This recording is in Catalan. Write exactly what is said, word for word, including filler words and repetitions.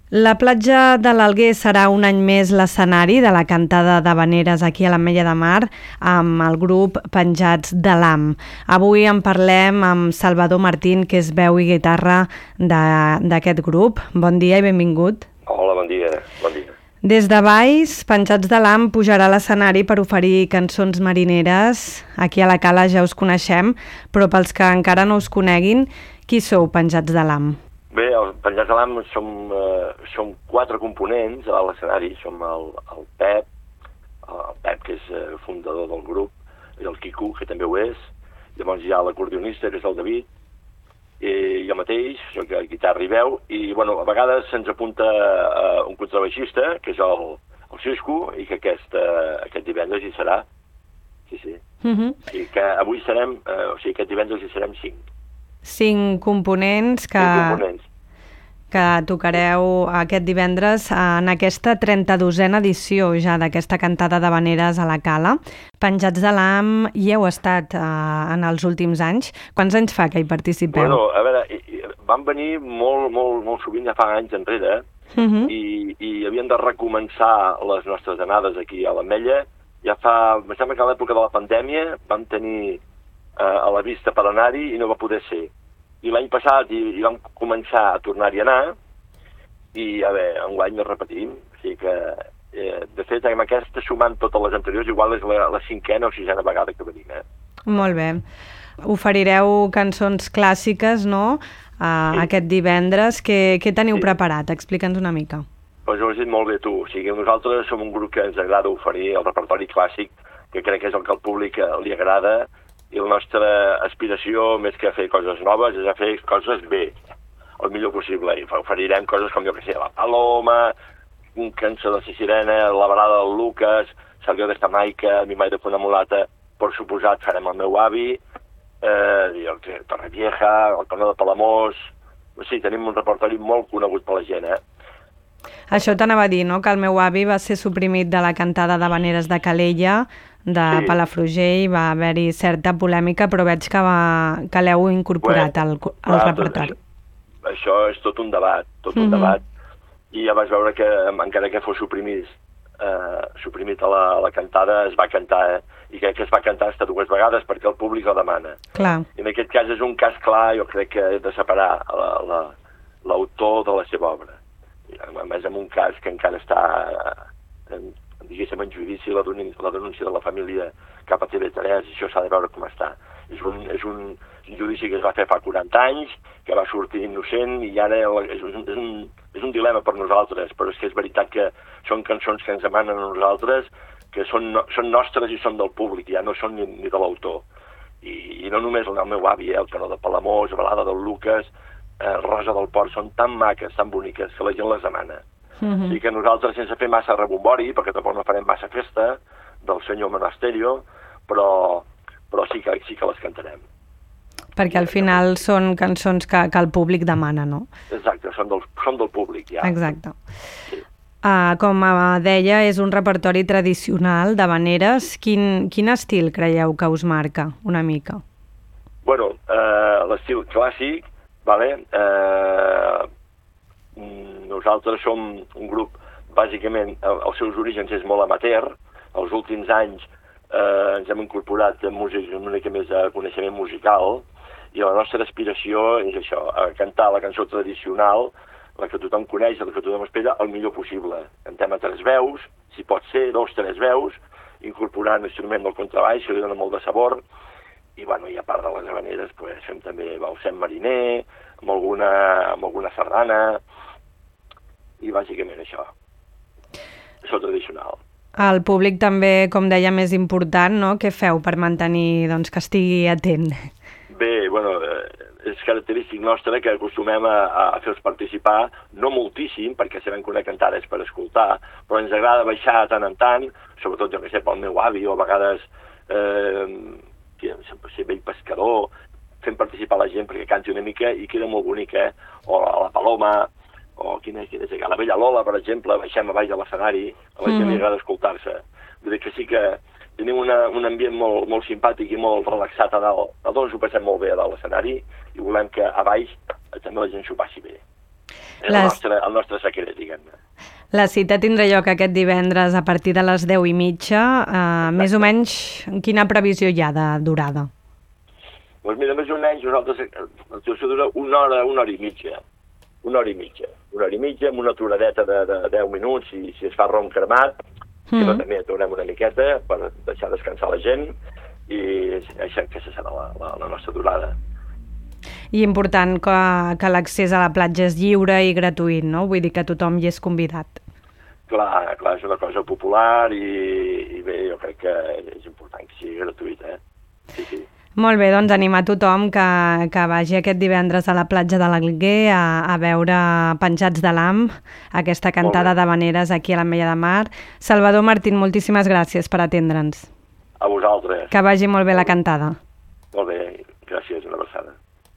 La platja de l'Alguer serà un any més l'escenari de la cantada d'havaneres aquí a l'Ametlla de Mar amb el grup Penjats de l'Am. Avui en parlem amb Salvador Martín, que és veu i guitarra d'aquest grup. Bon dia i benvingut. Hola, bon dia. Bon dia. Des de Valls, Penjats de l'Am pujarà a l'escenari per oferir cançons marineres. Aquí a la Cala ja us coneixem, però pels que encara no us coneguin, qui sou Penjats de l'Am? Bé, els Penjats de l'Am som, eh, som quatre components a l'escenari. Som el, el Pep, el Pep, que és eh, fundador del grup, i el Quico, que també ho és. Llavors hi ha l'acordionista, que és el David, i jo mateix, soc guitarra i veu, i bueno, a vegades se'ns apunta eh, un contrabaixista, que és el, el Cisco, i que aquest, eh, aquest divendres hi serà. Sí, sí. Uh-huh. I que avui serem, eh, o sigui, aquest divendres hi serem cinc. Cinc components que... Cinc components. que tocareu aquest divendres en aquesta trenta-dosena edició ja d'aquesta cantada d'havaneres a la Cala. Penjats de l'Am hi heu estat eh, en els últims anys. Quants anys fa que hi participeu? Bueno, a veure, van venir molt, molt, molt sovint, ja fa anys enrere, uh-huh. i, i havien de recomençar les nostres anades aquí a l'Ametlla. Ja fa, em sembla que a l'època de la pandèmia vam tenir eh, a la vista per anar-hi i no va poder ser. I l'any passat i, i vam començar a tornar-hi a anar, i a veure, enguany no repetim. O sigui que, eh, de fet, amb aquesta, sumant totes les anteriors, igual és la, la cinquena o sisena vegada que venim. Eh? Molt bé. Oferireu cançons clàssiques, no?, uh, sí. Aquest divendres. Què, què teniu sí. preparat? Explica'ns una mica. Doncs ho has dit molt bé tu. O sigui, nosaltres som un grup que ens agrada oferir el repertori clàssic, que crec que és el que al públic li agrada, i la nostra aspiració, més que fer coses noves, és a fer coses bé, el millor possible. I oferirem coses com, jo que sé, La Paloma, un cançó de la Sirena, La Balada del Lucas, Salió d'esta Maica, Mi mai de fer una mulata, per suposat farem El meu avi, eh, i el Torrevieja, El canó de Palamós. O sigui, tenim un repertori molt conegut per la gent, eh? Això t'anava a dir, no?, que el meu avi va ser suprimit de la cantada d'havaneres de Calella, de sí. Palafrugell, va haver-hi certa polèmica, però veig que, va, que l'heu incorporat bueno, al, al clar, repertori. Tot, això és tot un debat, tot un mm-hmm. debat, i ja vas veure que encara que fos suprimit, eh, suprimit a la, a la cantada, es va cantar, eh? I crec que es va cantar fins dues vegades perquè el públic ho demana. Clar. I en aquest cas és un cas clar, jo crec que he de separar l'autor de la seva obra. I, a més, en un cas que encara està... En, diguéssim, en judici, la, la denúncia de la família cap a T V tres, i això s'ha de veure com està. És un, és un judici que es va fer fa quaranta anys, que va sortir innocent, i ara és un, és un, és un dilema per nosaltres, però és que és veritat que són cançons que ens demanen a nosaltres, que són, no, són nostres i són del públic, ja no són ni, ni de l'autor. I, I no només el meu avi, eh, el canó de Palamós, la Balada del Lucas, eh, Rosa del Port, són tan maques, tan boniques, que la gent les demana. Uh-huh. I que nosaltres, sense fer massa rebombori, perquè tampoc no farem massa festa del senyor Monasterio, però, però sí, que, sí que les cantarem. Perquè al final són cançons que, que el públic demana, no? Exacte, són del, són del públic, ja. Exacte. Sí. Uh, com deia, és un repertori tradicional d'havaneres. Quin, quin estil creieu que us marca, una mica? Bueno, uh, l'estil clàssic, vale? Uh, nosaltres som un grup, bàsicament, els seus orígens és molt amateur. Els últims anys eh, ens hem incorporat a música, una mica més de coneixement musical, i la nostra aspiració és això, a cantar la cançó tradicional, la que tothom coneix, la que tothom espera, el millor possible. Cantem a tres veus, si pot ser, dos, tres veus, incorporant l'instrument del contrabaix, que li dona molt de sabor, i, bueno, i a part de les havaneres, pues, fem també balsem mariner, amb alguna, amb alguna sardana, i bàsicament això. Això tradicional. El públic també, com deia, més important, no? Què feu per mantenir, doncs, que estigui atent? Bé, bueno, és característic nostre que acostumem a, a fer-los participar, no moltíssim, perquè sabem que una cantada és per escoltar, però ens agrada baixar de tant en tant, sobretot, jo que sé, pel meu avi, o a vegades, eh, que ser vell pescador, fem participar la gent perquè canti una mica i queda molt bonic, eh? O a la Paloma, o quina, quina és, a la Bella Lola, per exemple, baixem a baix de l'escenari, a la gent mm. li agrada escoltar-se. Vull dir que sí que tenim una, un ambient molt, molt simpàtic i molt relaxat a dalt. Nosaltres ho passem molt bé a dalt l'escenari i volem que a baix també la gent s'ho passi bé. És Les... el, nostre, el nostre secret, diguem-ne. La cita tindrà lloc aquest divendres a partir de les deu i mitja. Uh, més o menys, quina previsió hi ha de durada? Doncs mira, més o menys, nosaltres, l'actuació dura una hora, una hora i mitja. Una hora i mitja. Una hora i mitja, amb una aturadeta de, de deu minuts, i si es fa rom cremat, mm. que també aturem una miqueta per deixar descansar la gent, i això, aquesta serà la, la, la nostra durada. I important que, que l'accés a la platja és lliure i gratuït, no? Vull dir que tothom hi és convidat. Clar, clar, és una cosa popular i, i bé, jo crec que és important que sigui gratuït, eh? Sí, sí. Molt bé, doncs animar tothom que, que vagi aquest divendres a la platja de l'Alguer a, a veure Penjats de l'Am, aquesta cantada d'havaneres aquí a l'Ametlla de Mar. Salvador Martín, moltíssimes gràcies per atendre'ns. A vosaltres. Que vagi molt bé la cantada. Molt bé, gràcies, una abraçada.